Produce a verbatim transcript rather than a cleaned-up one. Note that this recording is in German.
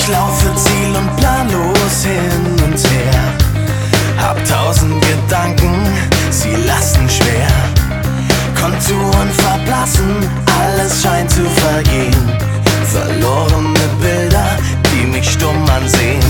Ich laufe ziel- und planlos hin und her, hab tausend Gedanken, sie lasten schwer. Konturen verblassen, alles scheint zu vergehen. Verlorene Bilder, die mich stumm ansehen.